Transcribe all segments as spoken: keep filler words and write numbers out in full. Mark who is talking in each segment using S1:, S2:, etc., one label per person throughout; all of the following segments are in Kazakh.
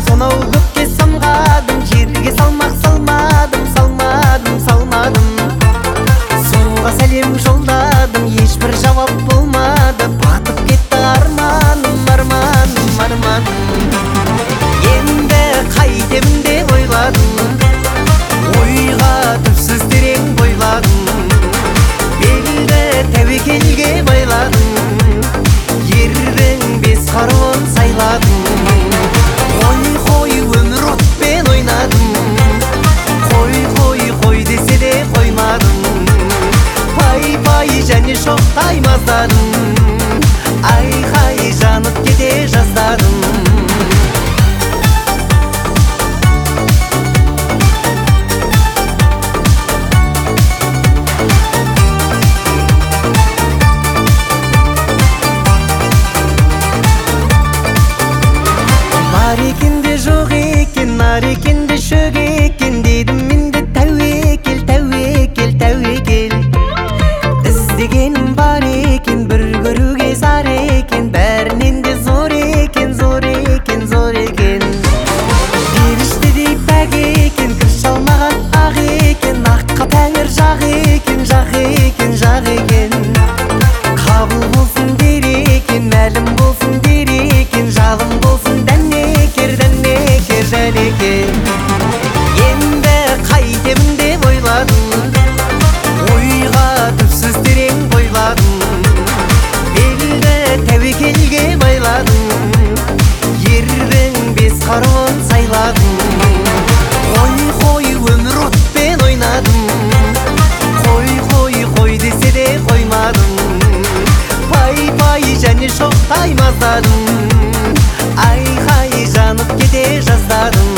S1: сонау көкке самғадым, жерге салмақ салмадым, салмадым, салмадым. Сұлуға сәлем жолдадым, ешбір жауап болмады. Батып кетті арманым, арманым, арманым. Енді қайтемін деп ойладым, ойға түпсіз терең бойладым. Белді тәуекелге байладым, ердің бес қаруын сайладым. Қой, қой, өмір отпен ойнадым, қой, қой, қой десе де қоймадым. Пай, пай, және шоқтай маздадым, айқай жанып кете жаздадым. Бар екен де жоқ екен, нар екен де шөк екен, дедім мен де тәуекел, тәуекел, тәуекел. Іздегенім бар екен, бір көруге зар екен, бәрінен де зор екен, зор екен, зор екен. Періштедей пәк екен, кір шалмаған ақ екен, аққа тәңір жақ екен, жақ екен, жақ екен. Қабыл болсын дер екен, мәлім болсын дер екен, жалым болсын дәнекер, дәнекер, дәнекер. Енді қайтемін деп ойладым, ойға түпсіз терең бойладым. Белді тәуекелге байладым, ердің бес қаруын сайладым. Қой, қой, өмір отпен ойнадым, қой, қой, қой десе де қоймадым. Пай, пай, және шоқтай маздадым, айқай жанып кете жаздадым.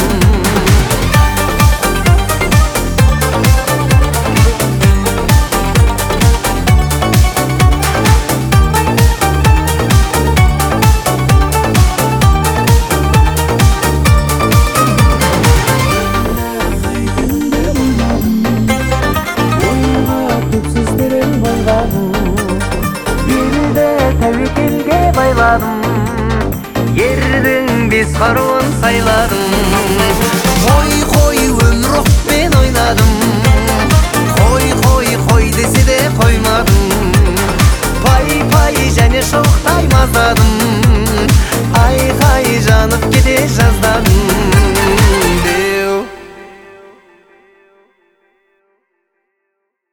S1: Тәуекелге байладым, ердің бес қаруын сайладым. Қой, қой, өмір отпен ойнадым, қой, қой, қой десе де қоймадым. Пай, пай, және шоқтай маздадым.